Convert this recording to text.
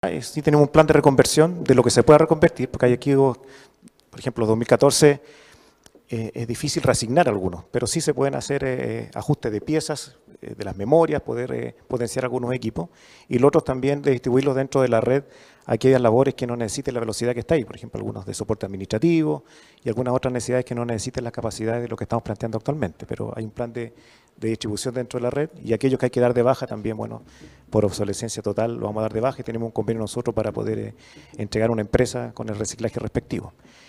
Sí tenemos un plan de reconversión de lo que se pueda reconvertir, porque hay aquí, por ejemplo, 2014 es difícil reasignar algunos, pero sí se pueden hacer ajustes de piezas, de las memorias, poder potenciar algunos equipos, y los otros también de distribuirlos dentro de la red a aquellas labores que no necesiten la velocidad que está ahí, por ejemplo, algunos de soporte administrativo y algunas otras necesidades que no necesiten las capacidades de lo que estamos planteando actualmente, pero hay un plan de distribución dentro de la red y aquellos que hay que dar de baja también, bueno, por obsolescencia total lo vamos a dar de baja y tenemos un convenio nosotros para poder entregar una empresa con el reciclaje respectivo.